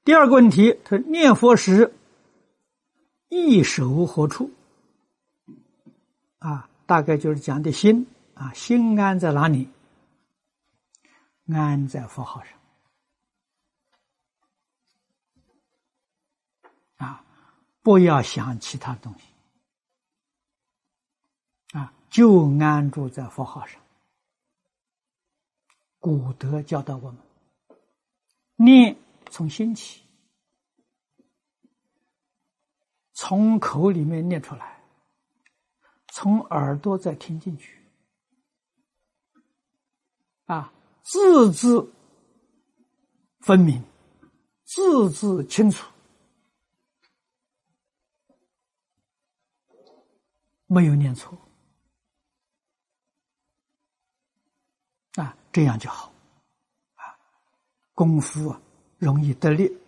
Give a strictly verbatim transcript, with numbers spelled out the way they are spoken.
第二个问题，他念佛时意守何处？啊，大概就是讲的心啊，心安在哪里？安在佛号上啊，不要想其他东西啊，就安住在佛号上。古德教导我们，念从心起，从口里面念出来，从耳朵再听进去，啊，字字分明，字字清楚，没有念错，啊，这样就好，啊，功夫啊容易得力。